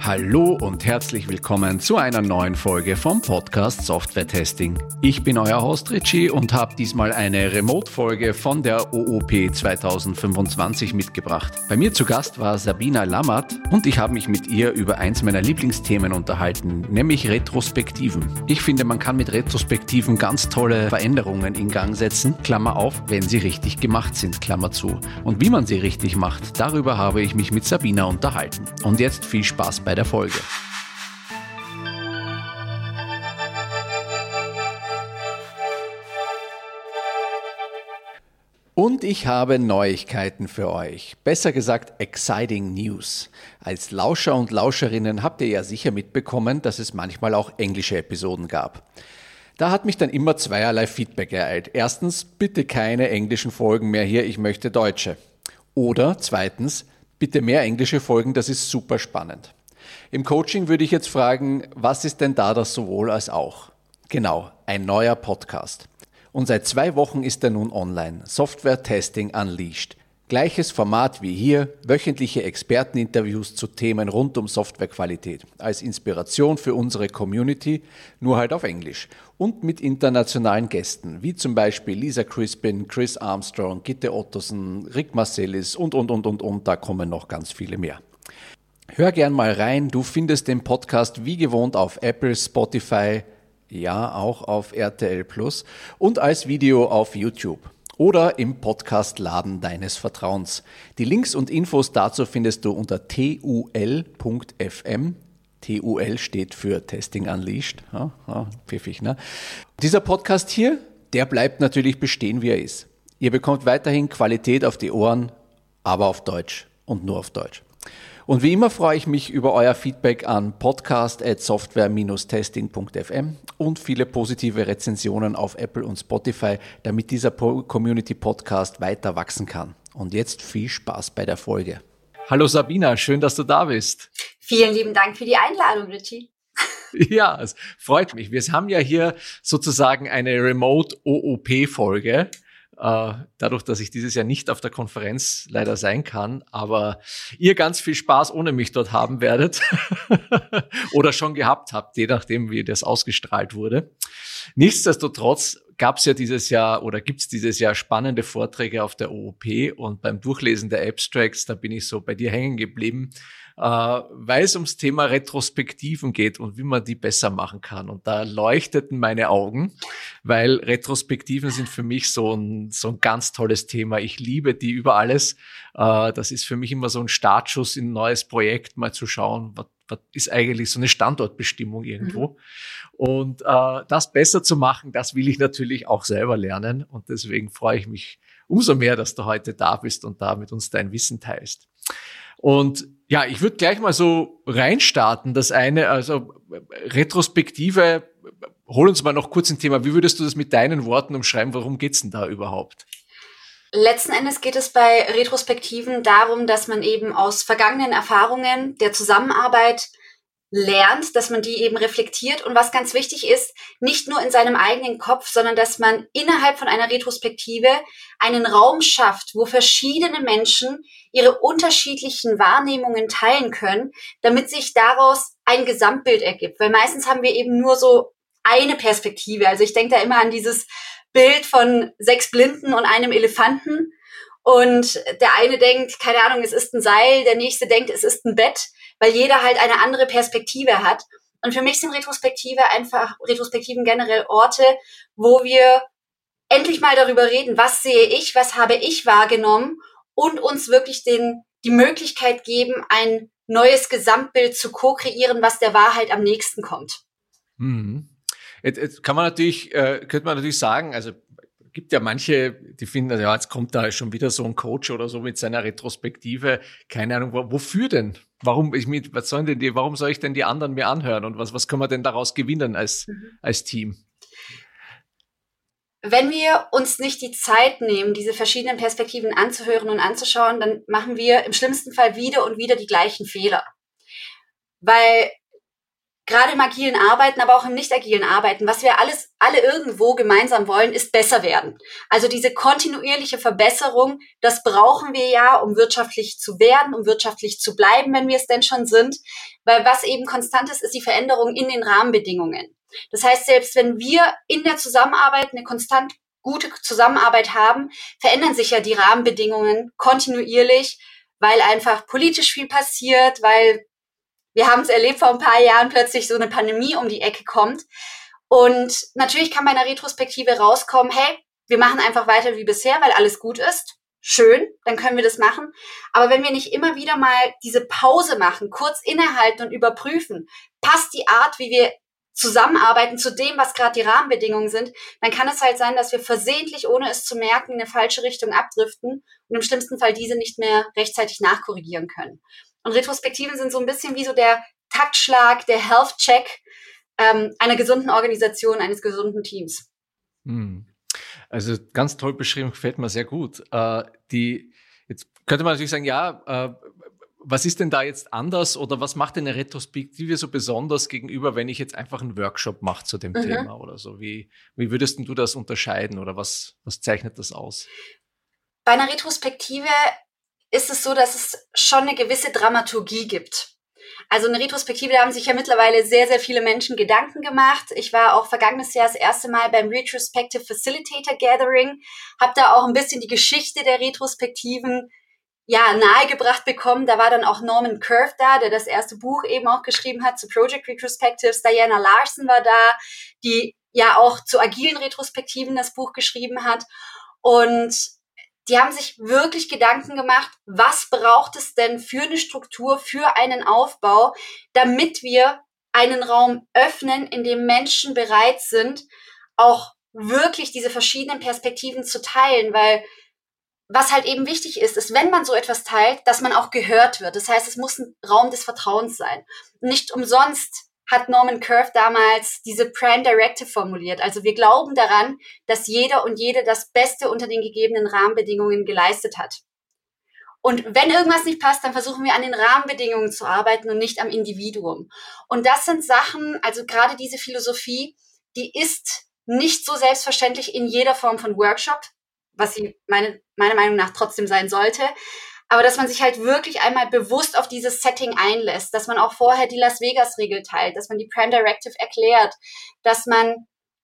Hallo und herzlich willkommen zu einer neuen Folge vom Podcast Software Testing. Ich bin euer Host Richie und habe diesmal eine Remote-Folge von der OOP 2025 mitgebracht. Bei mir zu Gast war Sabina Lammert und ich habe mich mit ihr über eins meiner Lieblingsthemen unterhalten, nämlich Retrospektiven. Ich finde, man kann mit Retrospektiven ganz tolle Veränderungen in Gang setzen, Klammer auf, wenn sie richtig gemacht sind, Klammer zu. Und wie man sie richtig macht, darüber habe ich mich mit Sabina unterhalten. Und jetzt viel Spaß bei der Folge. Und ich habe Neuigkeiten für euch. Besser gesagt, exciting News. Als Lauscher und Lauscherinnen habt ihr ja sicher mitbekommen, dass es manchmal auch englische Episoden gab. Da hat mich dann immer zweierlei Feedback ereilt. Erstens, bitte keine englischen Folgen mehr hier, ich möchte deutsche. Oder zweitens, bitte mehr englische Folgen, das ist super spannend. Im Coaching würde ich jetzt fragen, was ist denn da das sowohl als auch? Genau, ein neuer Podcast. Und seit 2 Wochen ist er nun online. Software Testing Unleashed. Gleiches Format wie hier, wöchentliche Experteninterviews zu Themen rund um Softwarequalität. Als Inspiration für unsere Community, nur halt auf Englisch. Und mit internationalen Gästen, wie zum Beispiel Lisa Crispin, Chris Armstrong, Gitte Ottosen, Rick Marcellis und. Da kommen noch ganz viele mehr. Hör gern mal rein, du findest den Podcast wie gewohnt auf Apple, Spotify, ja auch auf RTL Plus und als Video auf YouTube oder im Podcastladen deines Vertrauens. Die Links und Infos dazu findest du unter tul.fm. TUL steht für Testing Unleashed. Pfiffig, ne? Dieser Podcast hier, der bleibt natürlich bestehen, wie er ist. Ihr bekommt weiterhin Qualität auf die Ohren, aber auf Deutsch und nur auf Deutsch. Und wie immer freue ich mich über euer Feedback an podcast@software-testing.fm und viele positive Rezensionen auf Apple und Spotify, damit dieser Community-Podcast weiter wachsen kann. Und jetzt viel Spaß bei der Folge. Hallo Sabina, schön, dass du da bist. Vielen lieben Dank für die Einladung, Richie. Ja, es freut mich. Wir haben ja hier sozusagen eine Remote-OOP-Folge. Dadurch, dass ich dieses Jahr nicht auf der Konferenz leider sein kann, aber ihr ganz viel Spaß ohne mich dort haben werdet oder schon gehabt habt, je nachdem, wie das ausgestrahlt wurde. Nichtsdestotrotz gab es ja dieses Jahr oder gibt es dieses Jahr spannende Vorträge auf der OOP und beim Durchlesen der Abstracts, da bin ich so bei dir hängen geblieben, weil es ums Thema Retrospektiven geht und wie man die besser machen kann. Und da leuchteten meine Augen, weil Retrospektiven sind für mich so ein ganz tolles Thema. Ich liebe die über alles. Das ist für mich immer so ein Startschuss in ein neues Projekt, mal zu schauen, was ist eigentlich so eine Standortbestimmung irgendwo. Und das besser zu machen, das will ich natürlich auch selber lernen. Und deswegen freue ich mich umso mehr, dass du heute da bist und da mit uns dein Wissen teilst. Und ja, ich würde gleich mal so reinstarten. Das eine, also Retrospektive, hol uns mal noch kurz ein Thema. Wie würdest du das mit deinen Worten umschreiben? Worum geht's denn da überhaupt? Letzten Endes geht es bei Retrospektiven darum, dass man eben aus vergangenen Erfahrungen der Zusammenarbeit lernt, dass man die eben reflektiert und was ganz wichtig ist, nicht nur in seinem eigenen Kopf, sondern dass man innerhalb von einer Retrospektive einen Raum schafft, wo verschiedene Menschen ihre unterschiedlichen Wahrnehmungen teilen können, damit sich daraus ein Gesamtbild ergibt. Weil meistens haben wir eben nur so eine Perspektive. Also ich denke da immer an dieses Bild von 6 Blinden und einem Elefanten. Und der eine denkt, keine Ahnung, es ist ein Seil, der nächste denkt, es ist ein Bett, weil jeder halt eine andere Perspektive hat. Und für mich sind Retrospektiven generell Orte, wo wir endlich mal darüber reden, was sehe ich, was habe ich wahrgenommen und uns wirklich die Möglichkeit geben, ein neues Gesamtbild zu co-kreieren, was der Wahrheit am nächsten kommt. Mhm. Jetzt könnte man natürlich sagen, also gibt ja manche, die finden, ja, jetzt kommt da schon wieder so ein Coach oder so mit seiner Retrospektive. Keine Ahnung, wofür denn? Warum soll ich denn die anderen mir anhören? Und was können wir denn daraus gewinnen als Team? Wenn wir uns nicht die Zeit nehmen, diese verschiedenen Perspektiven anzuhören und anzuschauen, dann machen wir im schlimmsten Fall wieder und wieder die gleichen Fehler. Weil gerade im agilen Arbeiten, aber auch im nicht agilen Arbeiten, was wir alle irgendwo gemeinsam wollen, ist besser werden. Also diese kontinuierliche Verbesserung, das brauchen wir ja, um wirtschaftlich zu werden, um wirtschaftlich zu bleiben, wenn wir es denn schon sind. Weil was eben konstant ist, ist die Veränderung in den Rahmenbedingungen. Das heißt, selbst wenn wir in der Zusammenarbeit eine konstant gute Zusammenarbeit haben, verändern sich ja die Rahmenbedingungen kontinuierlich, weil einfach politisch viel passiert, weil wir haben es erlebt, vor ein paar Jahren plötzlich so eine Pandemie um die Ecke kommt. Und natürlich kann bei einer Retrospektive rauskommen, hey, wir machen einfach weiter wie bisher, weil alles gut ist. Schön, dann können wir das machen. Aber wenn wir nicht immer wieder mal diese Pause machen, kurz innehalten und überprüfen, passt die Art, wie wir zusammenarbeiten zu dem, was gerade die Rahmenbedingungen sind, dann kann es halt sein, dass wir versehentlich, ohne es zu merken, in eine falsche Richtung abdriften und im schlimmsten Fall diese nicht mehr rechtzeitig nachkorrigieren können. Und Retrospektiven sind so ein bisschen wie so der Taktschlag, der Health-Check einer gesunden Organisation, eines gesunden Teams. Also ganz toll beschrieben, gefällt mir sehr gut. Jetzt könnte man natürlich sagen, ja, was ist denn da jetzt anders oder was macht denn eine Retrospektive so besonders gegenüber, wenn ich jetzt einfach einen Workshop mache zu dem Thema oder so? Wie würdest du das unterscheiden oder was zeichnet das aus? Bei einer Retrospektive ist es so, dass es schon eine gewisse Dramaturgie gibt. Also eine Retrospektive, da haben sich ja mittlerweile sehr, sehr viele Menschen Gedanken gemacht. Ich war auch vergangenes Jahr das erste Mal beim Retrospective Facilitator Gathering, habe da auch ein bisschen die Geschichte der Retrospektiven nahegebracht bekommen. Da war dann auch Norman Curve da, der das erste Buch eben auch geschrieben hat zu Project Retrospectives. Diana Larson war da, die ja auch zu agilen Retrospektiven das Buch geschrieben hat. Und die haben sich wirklich Gedanken gemacht, was braucht es denn für eine Struktur, für einen Aufbau, damit wir einen Raum öffnen, in dem Menschen bereit sind, auch wirklich diese verschiedenen Perspektiven zu teilen, weil was halt eben wichtig ist, wenn man so etwas teilt, dass man auch gehört wird. Das heißt, es muss ein Raum des Vertrauens sein. Nicht umsonst hat Norman Curve damals diese Brand Directive formuliert. Also wir glauben daran, dass jeder und jede das Beste unter den gegebenen Rahmenbedingungen geleistet hat. Und wenn irgendwas nicht passt, dann versuchen wir an den Rahmenbedingungen zu arbeiten und nicht am Individuum. Und das sind Sachen, also gerade diese Philosophie, die ist nicht so selbstverständlich in jeder Form von Workshop, was sie meiner Meinung nach trotzdem sein sollte. Aber dass man sich halt wirklich einmal bewusst auf dieses Setting einlässt, dass man auch vorher die Las Vegas-Regel teilt, dass man die Brand Directive erklärt, dass man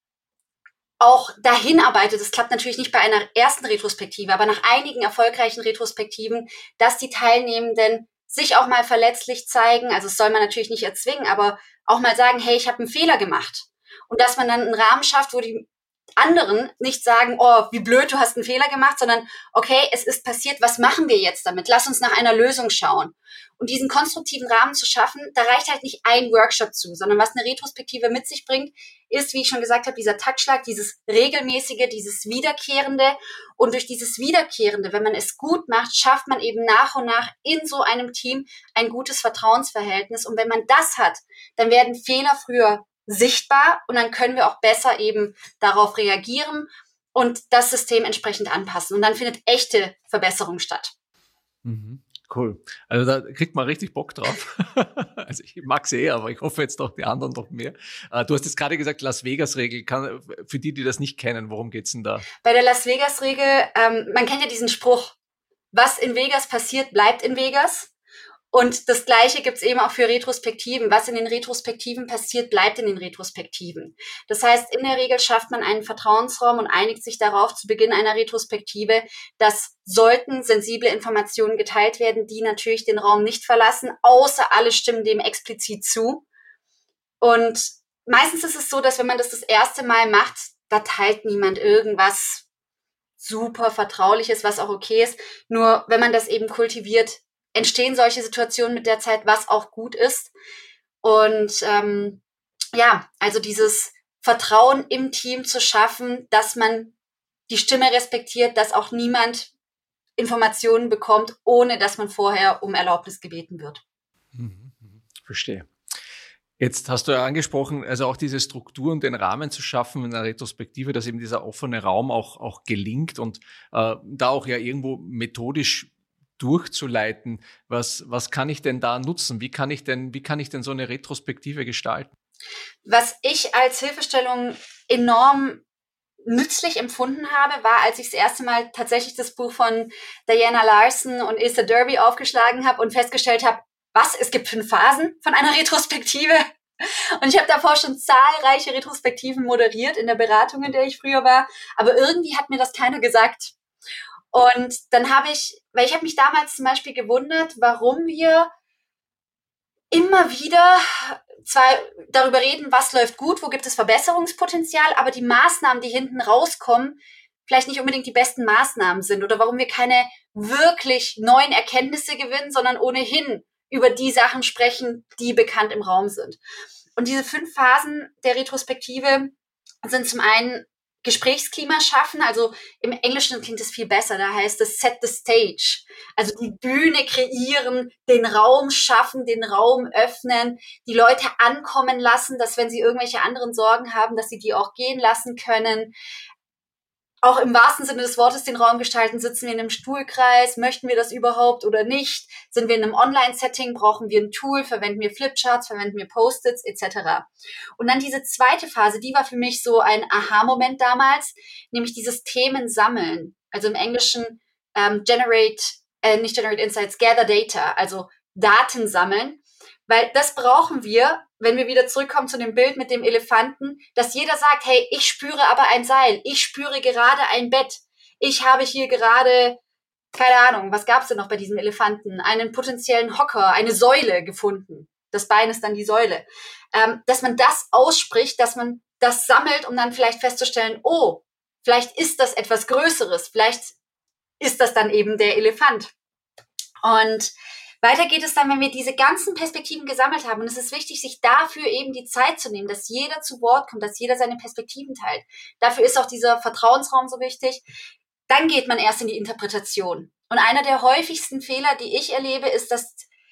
auch dahin arbeitet. Das klappt natürlich nicht bei einer ersten Retrospektive, aber nach einigen erfolgreichen Retrospektiven, dass die Teilnehmenden sich auch mal verletzlich zeigen. Also das soll man natürlich nicht erzwingen, aber auch mal sagen, hey, ich habe einen Fehler gemacht. Und dass man dann einen Rahmen schafft, wo die anderen nicht sagen, oh, wie blöd, du hast einen Fehler gemacht, sondern okay, es ist passiert, was machen wir jetzt damit? Lass uns nach einer Lösung schauen. Und diesen konstruktiven Rahmen zu schaffen, da reicht halt nicht ein Workshop zu, sondern was eine Retrospektive mit sich bringt, ist, wie ich schon gesagt habe, dieser Taktschlag, dieses regelmäßige, dieses Wiederkehrende. Und durch dieses Wiederkehrende, wenn man es gut macht, schafft man eben nach und nach in so einem Team ein gutes Vertrauensverhältnis. Und wenn man das hat, dann werden Fehler früher sichtbar und dann können wir auch besser eben darauf reagieren und das System entsprechend anpassen. Und dann findet echte Verbesserung statt. Cool. Also da kriegt man richtig Bock drauf. Also ich mag's aber ich hoffe jetzt doch die anderen noch mehr. Du hast jetzt gerade gesagt, Las Vegas-Regel. Für die das nicht kennen, worum geht's denn da? Bei der Las Vegas-Regel, man kennt ja diesen Spruch, was in Vegas passiert, bleibt in Vegas. Und das Gleiche gibt's eben auch für Retrospektiven. Was in den Retrospektiven passiert, bleibt in den Retrospektiven. Das heißt, in der Regel schafft man einen Vertrauensraum und einigt sich darauf zu Beginn einer Retrospektive, dass sollten sensible Informationen geteilt werden, die natürlich den Raum nicht verlassen, außer alle stimmen dem explizit zu. Und meistens ist es so, dass wenn man das erste Mal macht, da teilt niemand irgendwas super Vertrauliches, was auch okay ist. Nur wenn man das eben kultiviert, entstehen solche Situationen mit der Zeit, was auch gut ist. Und also dieses Vertrauen im Team zu schaffen, dass man die Stimme respektiert, dass auch niemand Informationen bekommt, ohne dass man vorher um Erlaubnis gebeten wird. Verstehe. Jetzt hast du ja angesprochen, also auch diese Strukturen, den Rahmen zu schaffen in einer Retrospektive, dass eben dieser offene Raum auch gelingt und da auch ja irgendwo methodisch durchzuleiten? Was kann ich denn da nutzen? Wie kann ich denn so eine Retrospektive gestalten? Was ich als Hilfestellung enorm nützlich empfunden habe, war, als ich das erste Mal tatsächlich das Buch von Diana Larsen und Ilse Derby aufgeschlagen habe und festgestellt habe, es gibt 5 Phasen von einer Retrospektive. Und ich habe davor schon zahlreiche Retrospektiven moderiert in der Beratung, in der ich früher war, aber irgendwie hat mir das keiner gesagt. Und dann habe ich mich damals zum Beispiel gewundert, warum wir immer wieder zwar darüber reden, was läuft gut, wo gibt es Verbesserungspotenzial, aber die Maßnahmen, die hinten rauskommen, vielleicht nicht unbedingt die besten Maßnahmen sind oder warum wir keine wirklich neuen Erkenntnisse gewinnen, sondern ohnehin über die Sachen sprechen, die bekannt im Raum sind. Und diese 5 Phasen der Retrospektive sind zum einen Gesprächsklima schaffen, also im Englischen klingt es viel besser, da heißt es set the stage, also die Bühne kreieren, den Raum schaffen, den Raum öffnen, die Leute ankommen lassen, dass wenn sie irgendwelche anderen Sorgen haben, dass sie die auch gehen lassen können. Auch im wahrsten Sinne des Wortes den Raum gestalten, sitzen wir in einem Stuhlkreis, möchten wir das überhaupt oder nicht? Sind wir in einem Online-Setting, brauchen wir ein Tool, verwenden wir Flipcharts, verwenden wir Post-its etc. Und dann diese zweite Phase, die war für mich so ein Aha-Moment damals, nämlich dieses Themensammeln. Also im Englischen nicht Generate Insights, Gather Data, also Daten sammeln. Weil das brauchen wir, wenn wir wieder zurückkommen zu dem Bild mit dem Elefanten, dass jeder sagt, hey, ich spüre aber ein Seil, ich spüre gerade ein Bett, ich habe hier gerade, keine Ahnung, was gab es denn noch bei diesem Elefanten, einen potenziellen Hocker, eine Säule gefunden. Das Bein ist dann die Säule. Dass man das ausspricht, dass man das sammelt, um dann vielleicht festzustellen, oh, vielleicht ist das etwas Größeres, vielleicht ist das dann eben der Elefant. Und weiter geht es dann, wenn wir diese ganzen Perspektiven gesammelt haben. Und es ist wichtig, sich dafür eben die Zeit zu nehmen, dass jeder zu Wort kommt, dass jeder seine Perspektiven teilt. Dafür ist auch dieser Vertrauensraum so wichtig. Dann geht man erst in die Interpretation. Und einer der häufigsten Fehler, die ich erlebe, ist, dass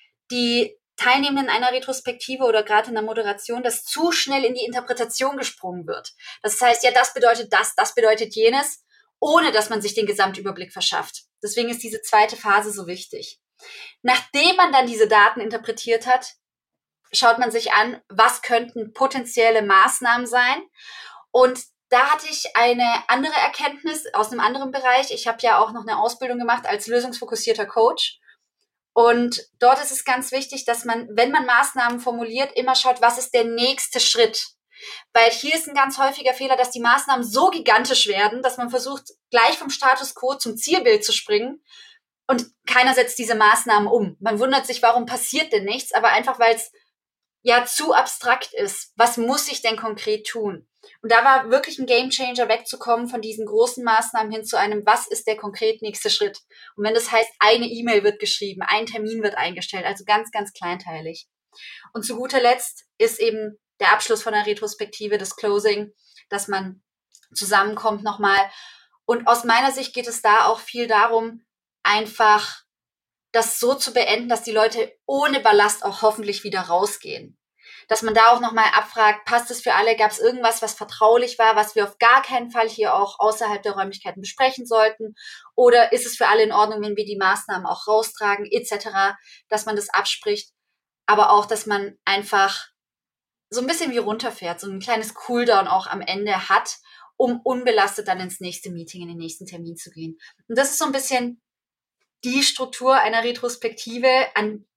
die Teilnehmenden einer Retrospektive oder gerade in der Moderation, dass zu schnell in die Interpretation gesprungen wird. Das heißt, ja, das bedeutet jenes, ohne dass man sich den Gesamtüberblick verschafft. Deswegen ist diese zweite Phase so wichtig. Nachdem man dann diese Daten interpretiert hat, schaut man sich an, was könnten potenzielle Maßnahmen sein. Und da hatte ich eine andere Erkenntnis aus einem anderen Bereich. Ich habe ja auch noch eine Ausbildung gemacht als lösungsfokussierter Coach. Und dort ist es ganz wichtig, dass man, wenn man Maßnahmen formuliert, immer schaut, was ist der nächste Schritt. Weil hier ist ein ganz häufiger Fehler, dass die Maßnahmen so gigantisch werden, dass man versucht, gleich vom Status quo zum Zielbild zu springen. Und keiner setzt diese Maßnahmen um. Man wundert sich, warum passiert denn nichts? Aber einfach, weil es ja zu abstrakt ist. Was muss ich denn konkret tun? Und da war wirklich ein Gamechanger, wegzukommen von diesen großen Maßnahmen hin zu einem, was ist der konkret nächste Schritt? Und wenn das heißt, eine E-Mail wird geschrieben, ein Termin wird eingestellt, also ganz, ganz kleinteilig. Und zu guter Letzt ist eben der Abschluss von der Retrospektive, das Closing, dass man zusammenkommt nochmal. Und aus meiner Sicht geht es da auch viel darum, einfach das so zu beenden, dass die Leute ohne Ballast auch hoffentlich wieder rausgehen. Dass man da auch nochmal abfragt, passt es für alle, gab es irgendwas, was vertraulich war, was wir auf gar keinen Fall hier auch außerhalb der Räumlichkeiten besprechen sollten, oder ist es für alle in Ordnung, wenn wir die Maßnahmen auch raustragen, etc., dass man das abspricht, aber auch, dass man einfach so ein bisschen wie runterfährt, so ein kleines Cooldown auch am Ende hat, um unbelastet dann ins nächste Meeting, in den nächsten Termin zu gehen. Und das ist so ein bisschen die Struktur einer Retrospektive, an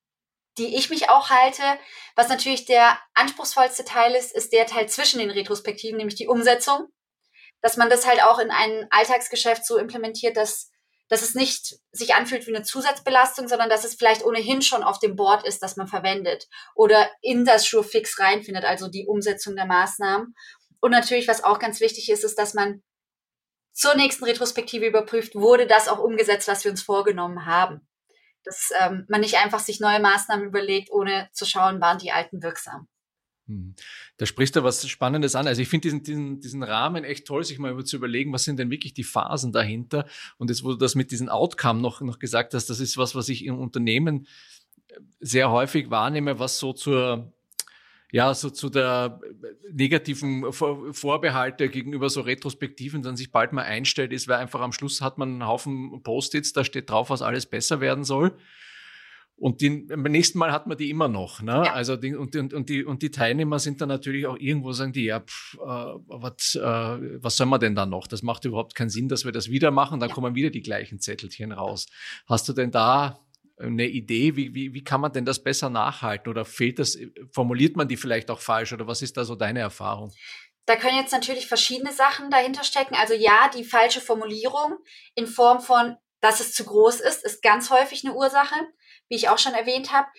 die ich mich auch halte. Was natürlich der anspruchsvollste Teil ist, ist der Teil zwischen den Retrospektiven, nämlich die Umsetzung. Dass man das halt auch in ein Alltagsgeschäft so implementiert, dass es nicht sich anfühlt wie eine Zusatzbelastung, sondern dass es vielleicht ohnehin schon auf dem Board ist, das man verwendet oder in das Surefix reinfindet, also die Umsetzung der Maßnahmen. Und natürlich, was auch ganz wichtig ist, ist, dass man zur nächsten Retrospektive überprüft, wurde das auch umgesetzt, was wir uns vorgenommen haben. Dass man nicht einfach sich neue Maßnahmen überlegt, ohne zu schauen, waren die alten wirksam. Da sprichst du was Spannendes an. Also ich finde diesen Rahmen echt toll, sich mal zu überlegen, was sind denn wirklich die Phasen dahinter. Und jetzt, wo du das mit diesem Outcome noch gesagt hast, das ist was ich im Unternehmen sehr häufig wahrnehme, was so zur Ja, so zu der negativen Vorbehalte gegenüber so Retrospektiven dann sich bald mal einstellt, ist, weil einfach am Schluss hat man einen Haufen Post-its, da steht drauf, was alles besser werden soll. Und beim nächsten Mal hat man die immer noch. Ne? Ja. Also die Teilnehmer sind dann natürlich auch irgendwo, sagen die, ja, was soll man denn da noch? Das macht überhaupt keinen Sinn, dass wir das wieder machen. Dann kommen wieder die gleichen Zettelchen raus. Hast du denn da eine Idee, wie kann man denn das besser nachhalten? Oder formuliert man die vielleicht auch falsch? Oder was ist da so deine Erfahrung? Da können jetzt natürlich verschiedene Sachen dahinter stecken. Also ja, die falsche Formulierung in Form von, dass es zu groß ist ganz häufig eine Ursache, wie ich auch schon erwähnt habe.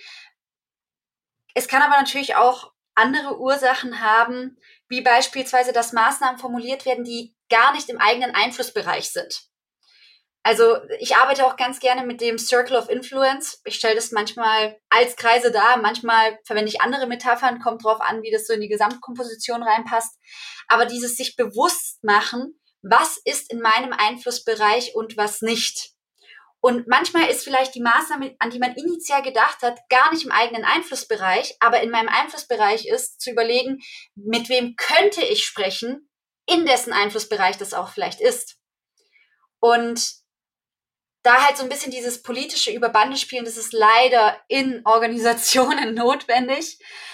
Es kann aber natürlich auch andere Ursachen haben, wie beispielsweise, dass Maßnahmen formuliert werden, die gar nicht im eigenen Einflussbereich sind. Also ich arbeite auch ganz gerne mit dem Circle of Influence. Ich stelle das manchmal als Kreise dar, manchmal verwende ich andere Metaphern, kommt drauf an, wie das so in die Gesamtkomposition reinpasst. Aber dieses sich bewusst machen, was ist in meinem Einflussbereich und was nicht. Und manchmal ist vielleicht die Maßnahme, an die man initial gedacht hat, gar nicht im eigenen Einflussbereich, aber in meinem Einflussbereich ist, zu überlegen, mit wem könnte ich sprechen, in dessen Einflussbereich das auch vielleicht ist. Und da halt so ein bisschen dieses politische Überbandespielen, das ist leider in Organisationen notwendig.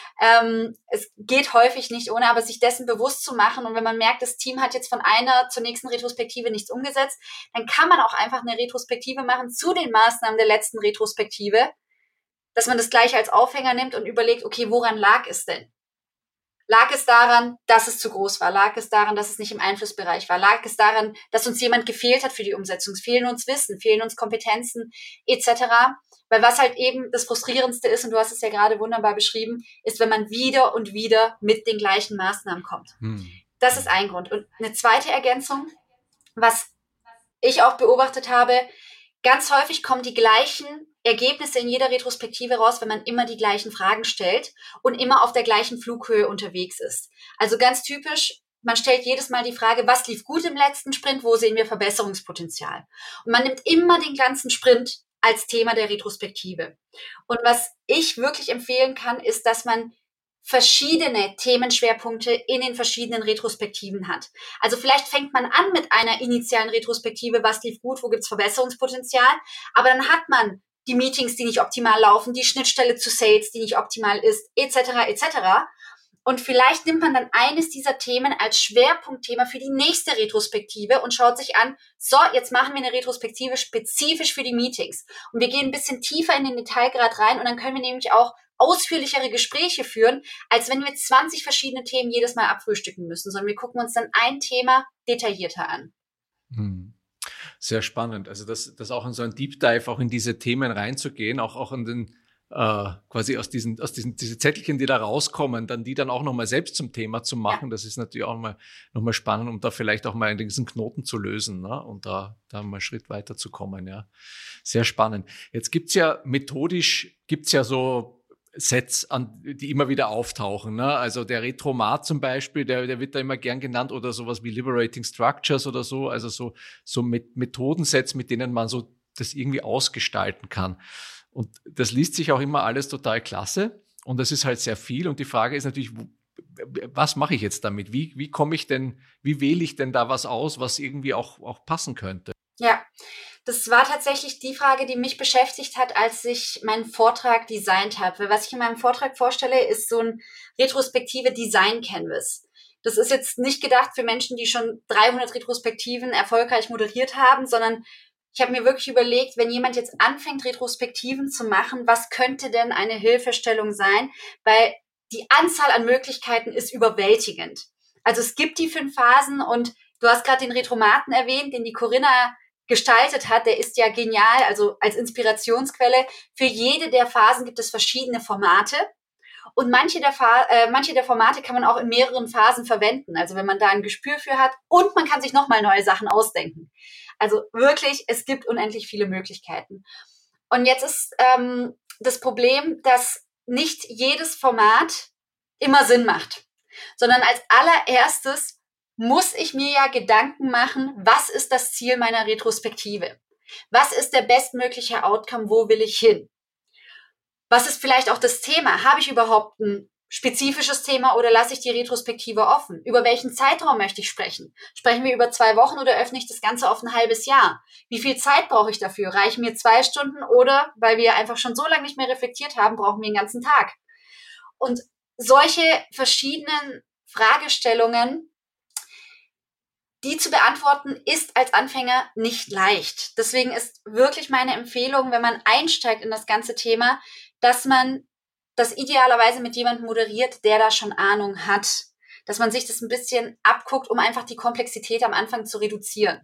Es geht häufig nicht ohne, aber sich dessen bewusst zu machen. Und wenn man merkt, das Team hat jetzt von einer zur nächsten Retrospektive nichts umgesetzt, dann kann man auch einfach eine Retrospektive machen zu den Maßnahmen der letzten Retrospektive, dass man das gleich als Aufhänger nimmt und überlegt, okay, woran lag es denn? Lag es daran, dass es zu groß war? Lag es daran, dass es nicht im Einflussbereich war? Lag es daran, dass uns jemand gefehlt hat für die Umsetzung? Fehlen uns Wissen, fehlen uns Kompetenzen etc.? Weil was halt eben das Frustrierendste ist, und du hast es ja gerade wunderbar beschrieben, ist, wenn man wieder und wieder mit den gleichen Maßnahmen kommt. Das ist ein Grund. Und eine zweite Ergänzung, was ich auch beobachtet habe, ganz häufig kommen die gleichen Ergebnisse in jeder Retrospektive raus, wenn man immer die gleichen Fragen stellt und immer auf der gleichen Flughöhe unterwegs ist. Also ganz typisch, man stellt jedes Mal die Frage, was lief gut im letzten Sprint, wo sehen wir Verbesserungspotenzial? Und man nimmt immer den ganzen Sprint als Thema der Retrospektive. Und was ich wirklich empfehlen kann, ist, dass man verschiedene Themenschwerpunkte in den verschiedenen Retrospektiven hat. Also vielleicht fängt man an mit einer initialen Retrospektive, was lief gut, wo gibt's Verbesserungspotenzial, aber dann hat man die Meetings, die nicht optimal laufen, die Schnittstelle zu Sales, die nicht optimal ist, etc., etc. Und vielleicht nimmt man dann eines dieser Themen als Schwerpunktthema für die nächste Retrospektive und schaut sich an, so, jetzt machen wir eine Retrospektive spezifisch für die Meetings. Und wir gehen ein bisschen tiefer in den Detailgrad rein und dann können wir nämlich auch ausführlichere Gespräche führen, als wenn wir 20 verschiedene Themen jedes Mal abfrühstücken müssen, sondern wir gucken uns dann ein Thema detaillierter an. Sehr spannend. Also das auch in so ein Deep Dive auch in diese Themen reinzugehen, auch an den quasi aus diesen diese Zettelchen, die da rauskommen, dann die dann auch nochmal selbst zum Thema zu machen. Ja. Das ist natürlich auch nochmal spannend, um da vielleicht auch mal diesen Knoten zu lösen, ne? Und da mal einen Schritt weiter zu kommen. Ja, sehr spannend. Jetzt gibt's ja so Sets, die immer wieder auftauchen. Ne? Also der Retromat zum Beispiel, der wird da immer gern genannt, oder sowas wie Liberating Structures oder so. Also so mit Methodensets, mit denen man so das irgendwie ausgestalten kann. Und das liest sich auch immer alles total klasse. Und das ist halt sehr viel. Und die Frage ist natürlich, was mache ich jetzt damit? Wie wähle ich denn da was aus, was irgendwie auch passen könnte? Ja, das war tatsächlich die Frage, die mich beschäftigt hat, als ich meinen Vortrag designt habe. Was ich in meinem Vortrag vorstelle, ist so ein retrospektive Design Canvas. Das ist jetzt nicht gedacht für Menschen, die schon 300 Retrospektiven erfolgreich moderiert haben, sondern ich habe mir wirklich überlegt, wenn jemand jetzt anfängt, Retrospektiven zu machen, was könnte denn eine Hilfestellung sein? Weil die Anzahl an Möglichkeiten ist überwältigend. Also es gibt die 5 Phasen und du hast gerade den Retromaten erwähnt, den die Corinna gestaltet hat, der ist ja genial, also als Inspirationsquelle. Für jede der Phasen gibt es verschiedene Formate und manche der Formate kann man auch in mehreren Phasen verwenden, also wenn man da ein Gespür für hat, und man kann sich nochmal neue Sachen ausdenken. Also wirklich, es gibt unendlich viele Möglichkeiten. Und jetzt ist das Problem, dass nicht jedes Format immer Sinn macht, sondern als allererstes muss ich mir ja Gedanken machen, was ist das Ziel meiner Retrospektive? Was ist der bestmögliche Outcome? Wo will ich hin? Was ist vielleicht auch das Thema? Habe ich überhaupt ein spezifisches Thema oder lasse ich die Retrospektive offen? Über welchen Zeitraum möchte ich sprechen? Sprechen wir über 2 Wochen oder öffne ich das Ganze auf ein halbes Jahr? Wie viel Zeit brauche ich dafür? Reichen mir 2 Stunden oder, weil wir einfach schon so lange nicht mehr reflektiert haben, brauchen wir den ganzen Tag? Und solche verschiedenen Fragestellungen, die zu beantworten, ist als Anfänger nicht leicht. Deswegen ist wirklich meine Empfehlung, wenn man einsteigt in das ganze Thema, dass man das idealerweise mit jemandem moderiert, der da schon Ahnung hat. Dass man sich das ein bisschen abguckt, um einfach die Komplexität am Anfang zu reduzieren.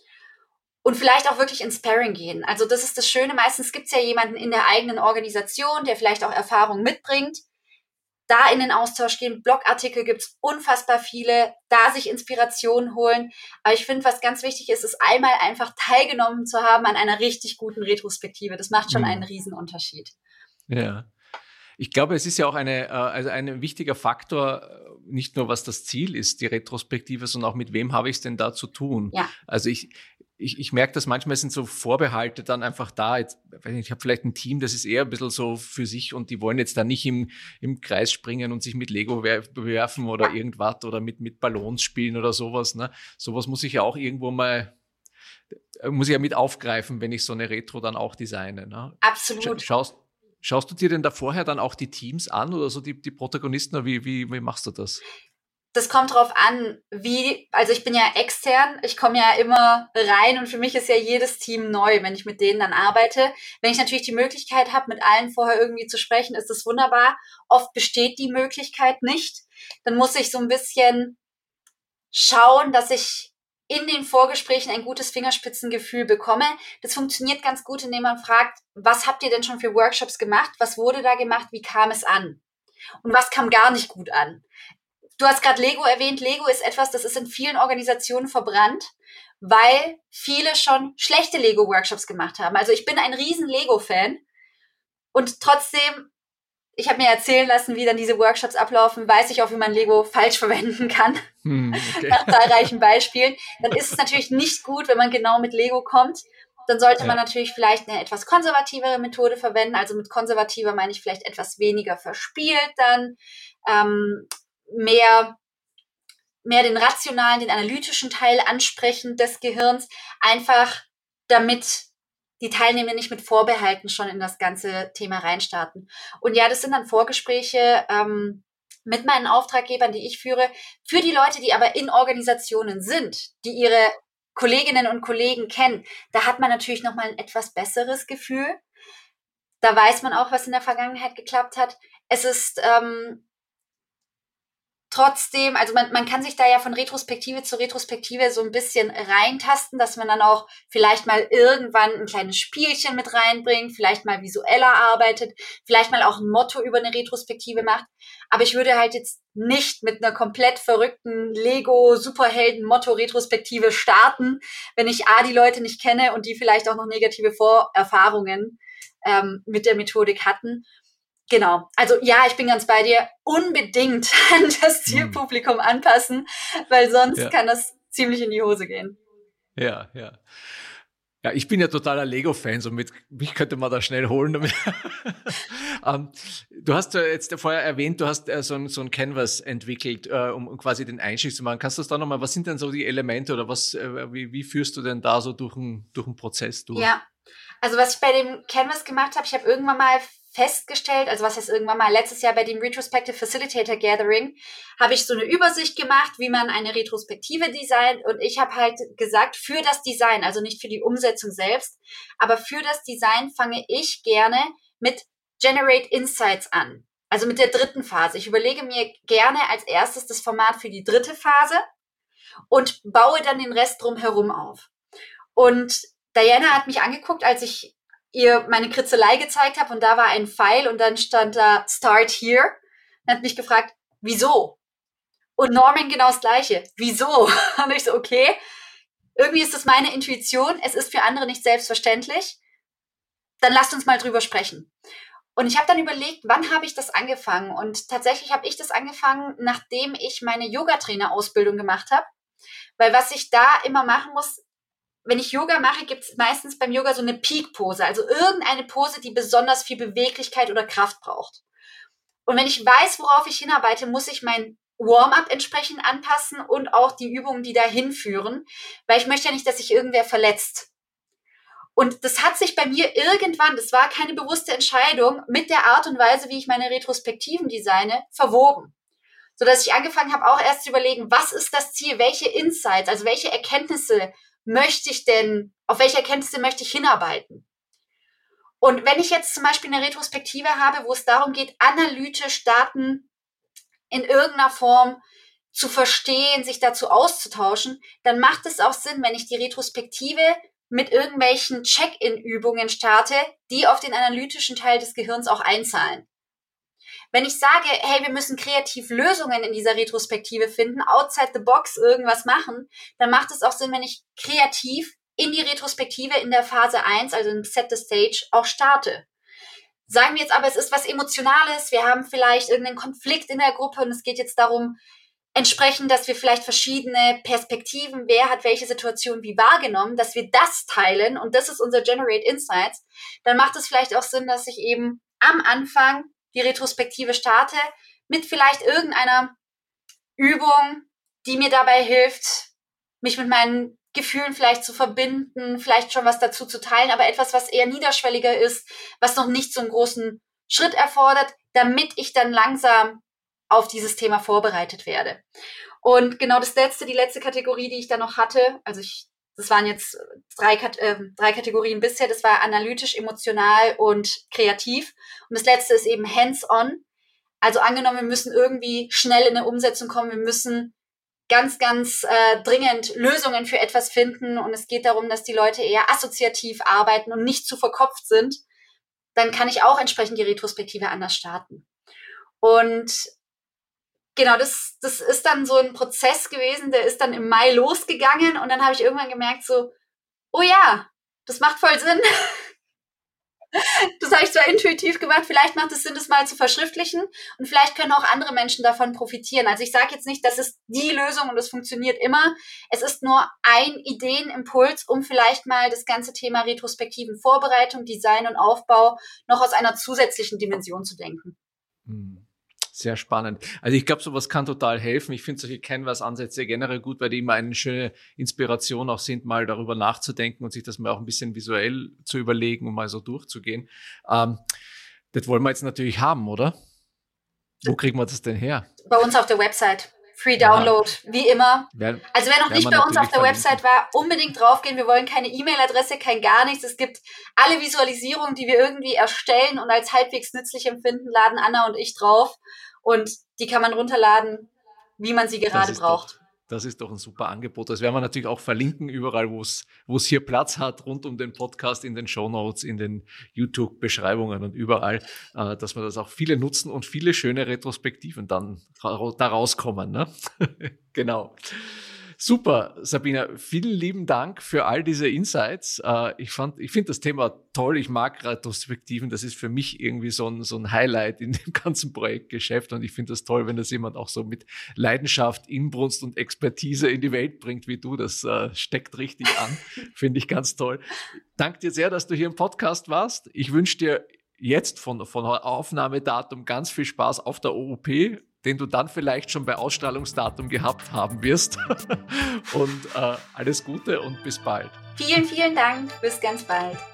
Und vielleicht auch wirklich ins Sparring gehen. Also das ist das Schöne. Meistens gibt es ja jemanden in der eigenen Organisation, der vielleicht auch Erfahrung mitbringt. Da in den Austausch gehen, Blogartikel gibt's unfassbar viele, da sich Inspiration holen. Aber ich finde, was ganz wichtig ist, ist einmal einfach teilgenommen zu haben an einer richtig guten Retrospektive. Das macht schon einen Riesenunterschied. Ja. Ich glaube, es ist ja auch also ein wichtiger Faktor, nicht nur was das Ziel ist, die Retrospektive, sondern auch mit wem habe ich es denn da zu tun. Ja. Also ich merke, dass manchmal sind so Vorbehalte dann einfach da. Jetzt, ich habe vielleicht ein Team, das ist eher ein bisschen so für sich und die wollen jetzt da nicht im Kreis springen und sich mit Lego bewerfen oder irgendwas oder mit Ballons spielen oder sowas. Ne? Sowas muss ich ja auch irgendwo mal, muss ich ja mit aufgreifen, wenn ich so eine Retro dann auch designe. Ne? Absolut. Schaust du dir denn da vorher dann auch die Teams an oder so die Protagonisten oder wie machst du das? Das kommt drauf an, also ich bin ja extern, ich komme ja immer rein und für mich ist ja jedes Team neu, wenn ich mit denen dann arbeite. Wenn ich natürlich die Möglichkeit habe, mit allen vorher irgendwie zu sprechen, ist das wunderbar. Oft besteht die Möglichkeit nicht. Dann muss ich so ein bisschen schauen, dass ich in den Vorgesprächen ein gutes Fingerspitzengefühl bekomme. Das funktioniert ganz gut, indem man fragt, was habt ihr denn schon für Workshops gemacht? Was wurde da gemacht? Wie kam es an? Und was kam gar nicht gut an? Du hast gerade Lego erwähnt. Lego ist etwas, das ist in vielen Organisationen verbrannt, weil viele schon schlechte Lego-Workshops gemacht haben. Also ich bin ein riesen Lego-Fan und trotzdem, ich habe mir erzählen lassen, wie dann diese Workshops ablaufen, weiß ich auch, wie man Lego falsch verwenden kann. Okay. Nach zahlreichen Beispielen. Dann ist es natürlich nicht gut, wenn man genau mit Lego kommt. Dann sollte man natürlich vielleicht eine etwas konservativere Methode verwenden. Also mit konservativer meine ich vielleicht etwas weniger verspielt dann, mehr den rationalen, den analytischen Teil ansprechen des Gehirns, einfach damit die Teilnehmer nicht mit Vorbehalten schon in das ganze Thema reinstarten. Und ja, das sind dann Vorgespräche mit meinen Auftraggebern, die ich führe, für die Leute, die aber in Organisationen sind, die ihre Kolleginnen und Kollegen kennen. Da hat man natürlich nochmal ein etwas besseres Gefühl. Da weiß man auch, was in der Vergangenheit geklappt hat. Es ist trotzdem, also man kann sich da ja von Retrospektive zu Retrospektive so ein bisschen reintasten, dass man dann auch vielleicht mal irgendwann ein kleines Spielchen mit reinbringt, vielleicht mal visueller arbeitet, vielleicht mal auch ein Motto über eine Retrospektive macht. Aber ich würde halt jetzt nicht mit einer komplett verrückten Lego-Superhelden-Motto-Retrospektive starten, wenn ich die Leute nicht kenne und die vielleicht auch noch negative Vorerfahrungen mit der Methodik hatten. Genau. Also ja, ich bin ganz bei dir. Unbedingt an das Zielpublikum anpassen, weil sonst kann das ziemlich in die Hose gehen. Ja. Ja, ich bin ja totaler Lego-Fan, so mich könnte man da schnell holen damit. Du hast jetzt vorher erwähnt, du hast so ein Canvas entwickelt, um quasi den Einstieg zu machen. Kannst du das da nochmal, was sind denn so die Elemente oder wie führst du denn da so durch einen Prozess durch? Ja, also was ich bei dem Canvas gemacht habe, ich habe irgendwann mal festgestellt, also was heißt irgendwann mal, letztes Jahr bei dem Retrospective Facilitator Gathering, habe ich so eine Übersicht gemacht, wie man eine Retrospektive designt und ich habe halt gesagt, für das Design, also nicht für die Umsetzung selbst, aber für das Design fange ich gerne mit Generate Insights an, also mit der 3. Phase. Ich überlege mir gerne als erstes das Format für die 3. Phase und baue dann den Rest drumherum auf. Und Diana hat mich angeguckt, als ich ihr meine Kritzelei gezeigt habe und da war ein Pfeil und dann stand da Start Here und hat mich gefragt, wieso? Und Norman genau das Gleiche. Wieso? Und ich so, okay, irgendwie ist das meine Intuition, es ist für andere nicht selbstverständlich, dann lasst uns mal drüber sprechen. Und ich habe dann überlegt, wann habe ich das angefangen? Und tatsächlich habe ich das angefangen, nachdem ich meine Yoga-Trainer-Ausbildung gemacht habe, weil was ich da immer machen muss, wenn ich Yoga mache, gibt es meistens beim Yoga so eine Peak-Pose, also irgendeine Pose, die besonders viel Beweglichkeit oder Kraft braucht. Und wenn ich weiß, worauf ich hinarbeite, muss ich mein Warm-up entsprechend anpassen und auch die Übungen, die dahin führen, weil ich möchte ja nicht, dass sich irgendwer verletzt. Und das hat sich bei mir irgendwann, das war keine bewusste Entscheidung, mit der Art und Weise, wie ich meine Retrospektiven designe, verwoben. Sodass ich angefangen habe, auch erst zu überlegen, was ist das Ziel, welche Insights, also welche Erkenntnisse möchte ich denn, auf welche Erkenntnisse möchte ich hinarbeiten? Und wenn ich jetzt zum Beispiel eine Retrospektive habe, wo es darum geht, analytisch Daten in irgendeiner Form zu verstehen, sich dazu auszutauschen, dann macht es auch Sinn, wenn ich die Retrospektive mit irgendwelchen Check-in-Übungen starte, die auf den analytischen Teil des Gehirns auch einzahlen. Wenn ich sage, hey, wir müssen kreativ Lösungen in dieser Retrospektive finden, outside the box irgendwas machen, dann macht es auch Sinn, wenn ich kreativ in die Retrospektive in der Phase 1, also im Set the Stage, auch starte. Sagen wir jetzt aber, es ist was Emotionales, wir haben vielleicht irgendeinen Konflikt in der Gruppe und es geht jetzt darum, entsprechend, dass wir vielleicht verschiedene Perspektiven, wer hat welche Situation wie wahrgenommen, dass wir das teilen und das ist unser Generate Insights, dann macht es vielleicht auch Sinn, dass ich eben am Anfang die Retrospektive starte mit vielleicht irgendeiner Übung, die mir dabei hilft, mich mit meinen Gefühlen vielleicht zu verbinden, vielleicht schon was dazu zu teilen, aber etwas, was eher niederschwelliger ist, was noch nicht so einen großen Schritt erfordert, damit ich dann langsam auf dieses Thema vorbereitet werde. Und genau die letzte Kategorie, die ich da noch hatte, also das waren jetzt drei Kategorien bisher, das war analytisch, emotional und kreativ. Und das letzte ist eben hands-on. Also angenommen, wir müssen irgendwie schnell in eine Umsetzung kommen, wir müssen ganz, ganz dringend Lösungen für etwas finden und es geht darum, dass die Leute eher assoziativ arbeiten und nicht zu verkopft sind, dann kann ich auch entsprechend die Retrospektive anders starten. Und genau, das ist dann so ein Prozess gewesen, der ist dann im Mai losgegangen und dann habe ich irgendwann gemerkt so, oh ja, das macht voll Sinn. Das habe ich zwar intuitiv gemacht, vielleicht macht es Sinn, das mal zu verschriftlichen und vielleicht können auch andere Menschen davon profitieren. Also ich sage jetzt nicht, das ist die Lösung und das funktioniert immer. Es ist nur ein Ideenimpuls, um vielleicht mal das ganze Thema retrospektiven Vorbereitung, Design und Aufbau noch aus einer zusätzlichen Dimension zu denken. Sehr spannend. Also ich glaube, sowas kann total helfen. Ich finde solche Canvas-Ansätze generell gut, weil die immer eine schöne Inspiration auch sind, mal darüber nachzudenken und sich das mal auch ein bisschen visuell zu überlegen und mal so durchzugehen. Das wollen wir jetzt natürlich haben, oder? Wo kriegen wir das denn her? Bei uns auf der Website. Free Download, wie immer. Also wer noch nicht bei uns auf der Website war, unbedingt draufgehen. Wir wollen keine E-Mail-Adresse, kein gar nichts. Es gibt alle Visualisierungen, die wir irgendwie erstellen und als halbwegs nützlich empfinden, laden Anna und ich drauf. Und die kann man runterladen, wie man sie gerade braucht. Das ist doch ein super Angebot. Das werden wir natürlich auch verlinken, überall, wo es hier Platz hat, rund um den Podcast, in den Shownotes, in den YouTube-Beschreibungen und überall, dass wir das auch viele nutzen und viele schöne Retrospektiven dann da rauskommen. Ne? Genau. Super, Sabina, vielen lieben Dank für all diese Insights. Ich finde das Thema toll. Ich mag Retrospektiven. Das ist für mich irgendwie so ein Highlight in dem ganzen Projektgeschäft. Und ich finde das toll, wenn das jemand auch so mit Leidenschaft, Inbrunst und Expertise in die Welt bringt wie du. Das steckt richtig an. Finde ich ganz toll. Danke dir sehr, dass du hier im Podcast warst. Ich wünsche dir jetzt von Aufnahmedatum ganz viel Spaß auf der OOP, den du dann vielleicht schon bei Ausstrahlungsdatum gehabt haben wirst. Und alles Gute und bis bald. Vielen, vielen Dank. Bis ganz bald.